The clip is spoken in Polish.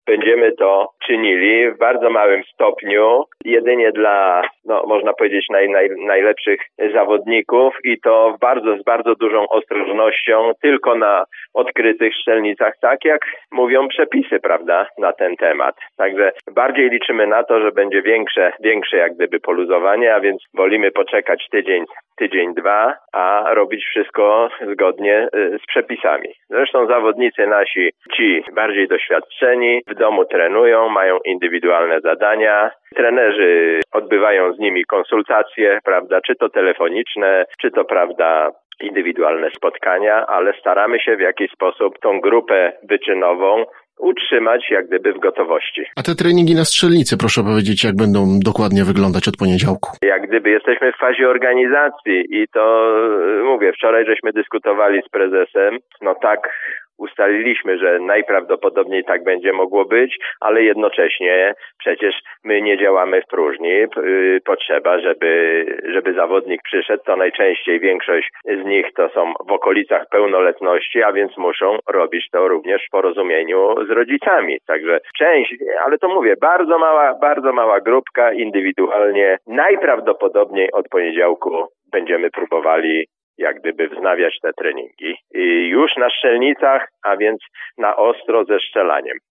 będziemy to czynili w bardzo małym stopniu, jedynie dla, można powiedzieć, najlepszych zawodników i to z bardzo dużą ostrożnością, tylko na odkrytych strzelnicach, tak jak mówią przepisy, prawda, na ten temat. Także bardziej liczymy na to, że będzie większe jak gdyby poluzowanie, a więc wolimy poczekać tydzień, dwa, a robić wszystko zgodnie z przepisami. Zresztą zawodnicy nasi, ci bardziej doświadczeni, w domu trenują, mają indywidualne zadania. Trenerzy odbywają z nimi konsultacje, prawda, czy to telefoniczne, czy to, prawda, indywidualne spotkania, ale staramy się w jakiś sposób tą grupę wyczynową utrzymać jak gdyby w gotowości. A te treningi na strzelnicy, proszę powiedzieć, jak będą dokładnie wyglądać od poniedziałku? Jak gdyby jesteśmy w fazie organizacji i to, mówię, wczoraj żeśmy dyskutowali z prezesem, tak ustaliliśmy, że najprawdopodobniej tak będzie mogło być, ale jednocześnie przecież my nie działamy w próżni. Potrzeba, żeby zawodnik przyszedł, to najczęściej większość z nich to są w okolicach pełnoletności, a więc muszą robić to również w porozumieniu z rodzicami. Także część, ale to mówię, bardzo mała grupka indywidualnie. Najprawdopodobniej od poniedziałku będziemy próbowali jak gdyby wznawiać te treningi. I już na strzelnicach, a więc na ostro ze strzelaniem.